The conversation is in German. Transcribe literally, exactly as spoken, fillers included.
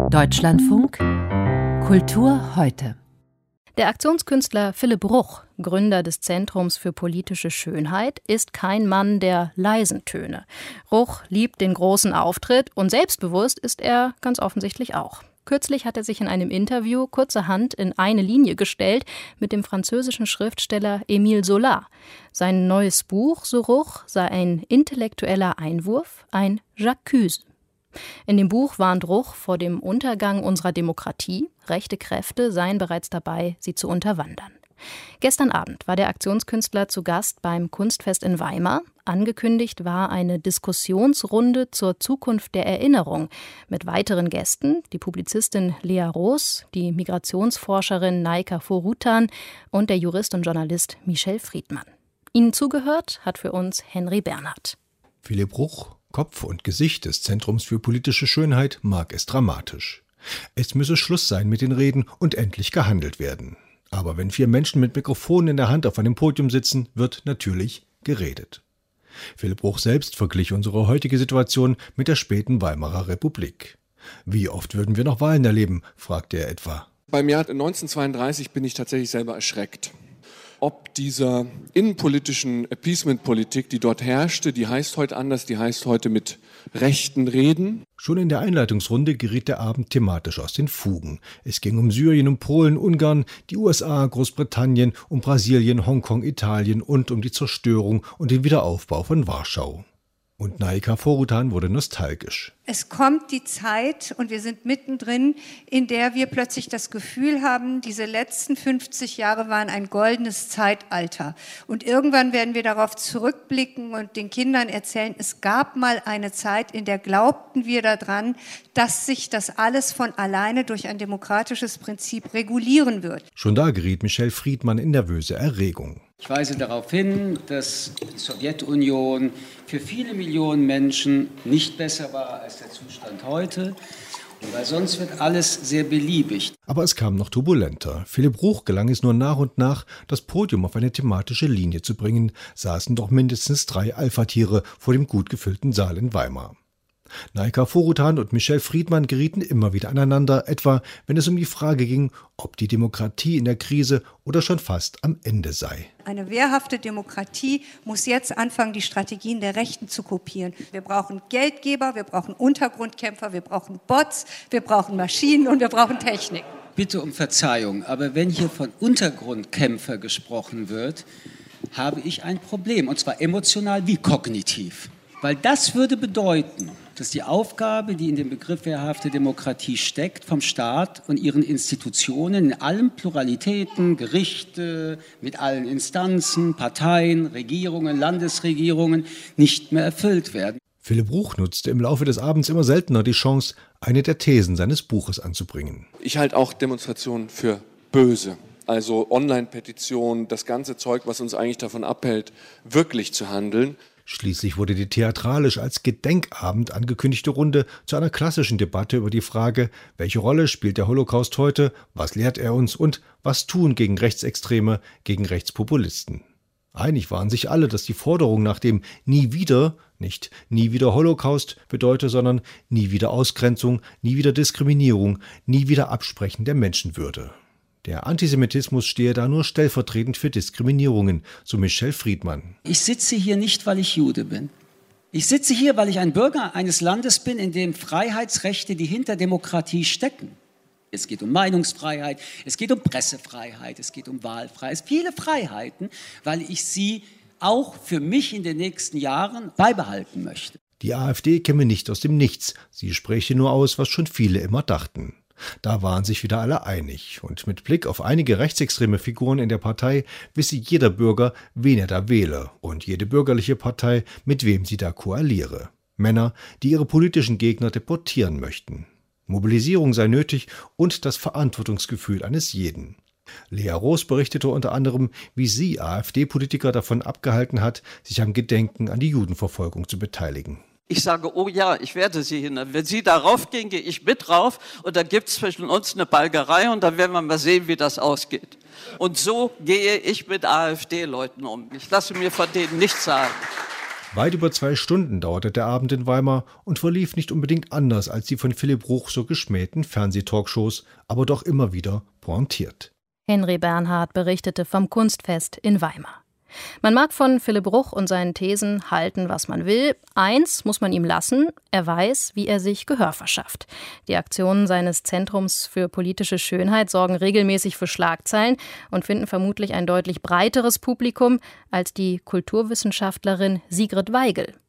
Deutschlandfunk Kultur heute. Der Aktionskünstler Philipp Bruch, Gründer des Zentrums für politische Schönheit, ist kein Mann der leisen Töne. Bruch liebt den großen Auftritt und selbstbewusst ist er ganz offensichtlich auch. Kürzlich hat er sich in einem Interview kurzerhand in eine Linie gestellt mit dem französischen Schriftsteller Émile Zola. Sein neues Buch, Suruch, sei ein intellektueller Einwurf, ein J'accuse. In dem Buch warnt Bruch vor dem Untergang unserer Demokratie. Rechte Kräfte seien bereits dabei, sie zu unterwandern. Gestern Abend war der Aktionskünstler zu Gast beim Kunstfest in Weimar. Angekündigt war eine Diskussionsrunde zur Zukunft der Erinnerung mit weiteren Gästen, die Publizistin Lea Roos, die Migrationsforscherin Naika Forutan und der Jurist und Journalist Michel Friedmann. Ihnen zugehört hat für uns Henry Bernhard. Philipp Bruch, Kopf und Gesicht des Zentrums für politische Schönheit, mag es dramatisch. Es müsse Schluss sein mit den Reden und endlich gehandelt werden. Aber wenn vier Menschen mit Mikrofonen in der Hand auf einem Podium sitzen, wird natürlich geredet. Philipp Bruch selbst verglich unsere heutige Situation mit der späten Weimarer Republik. Wie oft würden wir noch Wahlen erleben, fragte er etwa. Beim Jahr neunzehnhundertzweiunddreißig bin ich tatsächlich selber erschreckt. Ob dieser innenpolitischen Appeasement-Politik, die dort herrschte, die heißt heute anders, die heißt heute mit rechten Reden. Schon in der Einleitungsrunde geriet der Abend thematisch aus den Fugen. Es ging um Syrien, um Polen, Ungarn, die U S A, Großbritannien, um Brasilien, Hongkong, Italien und um die Zerstörung und den Wiederaufbau von Warschau. Und Naika Forutan wurde nostalgisch. Es kommt die Zeit, und wir sind mittendrin, in der wir plötzlich das Gefühl haben, diese letzten fünfzig Jahre waren ein goldenes Zeitalter. Und irgendwann werden wir darauf zurückblicken und den Kindern erzählen, es gab mal eine Zeit, in der glaubten wir daran, dass sich das alles von alleine durch ein demokratisches Prinzip regulieren wird. Schon da geriet Michel Friedmann in nervöse Erregung. Ich weise darauf hin, dass die Sowjetunion für viele Millionen Menschen nicht besser war als der Zustand heute, weil sonst wird alles sehr beliebig. Aber es kam noch turbulenter. Philipp Bruch gelang es nur nach und nach, das Podium auf eine thematische Linie zu bringen, saßen doch mindestens drei Alpha-Tiere vor dem gut gefüllten Saal in Weimar. Naika Forutan und Michel Friedmann gerieten immer wieder aneinander, etwa wenn es um die Frage ging, ob die Demokratie in der Krise oder schon fast am Ende sei. Eine wehrhafte Demokratie muss jetzt anfangen, die Strategien der Rechten zu kopieren. Wir brauchen Geldgeber, wir brauchen Untergrundkämpfer, wir brauchen Bots, wir brauchen Maschinen und wir brauchen Technik. Bitte um Verzeihung, aber wenn hier von Untergrundkämpfer gesprochen wird, habe ich ein Problem, und zwar emotional wie kognitiv. Weil das würde bedeuten, dass die Aufgabe, die in dem Begriff wehrhafte Demokratie steckt, vom Staat und ihren Institutionen in allen Pluralitäten, Gerichte, mit allen Instanzen, Parteien, Regierungen, Landesregierungen nicht mehr erfüllt werden. Philipp Bruch nutzte im Laufe des Abends immer seltener die Chance, eine der Thesen seines Buches anzubringen. Ich halte auch Demonstrationen für böse. Also Online-Petitionen, das ganze Zeug, was uns eigentlich davon abhält, wirklich zu handeln. Schließlich wurde die theatralisch als Gedenkabend angekündigte Runde zu einer klassischen Debatte über die Frage, welche Rolle spielt der Holocaust heute, was lehrt er uns und was tun gegen Rechtsextreme, gegen Rechtspopulisten. Einig waren sich alle, dass die Forderung nach dem Nie wieder, nicht nie wieder Holocaust bedeute, sondern nie wieder Ausgrenzung, nie wieder Diskriminierung, nie wieder Absprechen der Menschenwürde. Der Antisemitismus stehe da nur stellvertretend für Diskriminierungen, so Michel Friedmann. Ich sitze hier nicht, weil ich Jude bin. Ich sitze hier, weil ich ein Bürger eines Landes bin, in dem Freiheitsrechte, die hinter Demokratie stecken. Es geht um Meinungsfreiheit, es geht um Pressefreiheit, es geht um Wahlfreiheit, viele Freiheiten, weil ich sie auch für mich in den nächsten Jahren beibehalten möchte. Die AfD käme nicht aus dem Nichts, sie spräche nur aus, was schon viele immer dachten. Da waren sich wieder alle einig, und mit Blick auf einige rechtsextreme Figuren in der Partei wisse jeder Bürger, wen er da wähle, und jede bürgerliche Partei, mit wem sie da koaliere. Männer, die ihre politischen Gegner deportieren möchten. Mobilisierung sei nötig und das Verantwortungsgefühl eines jeden. Lea Roos berichtete unter anderem, wie sie AfD-Politiker davon abgehalten hat, sich am Gedenken an die Judenverfolgung zu beteiligen. Ich sage, oh ja, ich werde Sie hindern. Wenn Sie darauf gehen, gehe ich mit drauf und dann gibt es zwischen uns eine Balgerei und dann werden wir mal sehen, wie das ausgeht. Und so gehe ich mit AfD-Leuten um. Ich lasse mir von denen nichts sagen. Weit über zwei Stunden dauerte der Abend in Weimar und verlief nicht unbedingt anders als die von Philipp Bruch so geschmähten Fernsehtalkshows, aber doch immer wieder pointiert. Henry Bernhard berichtete vom Kunstfest in Weimar. Man mag von Philipp Bruch und seinen Thesen halten, was man will. Eins muss man ihm lassen: Er weiß, wie er sich Gehör verschafft. Die Aktionen seines Zentrums für politische Schönheit sorgen regelmäßig für Schlagzeilen und finden vermutlich ein deutlich breiteres Publikum als die Kulturwissenschaftlerin Sigrid Weigel.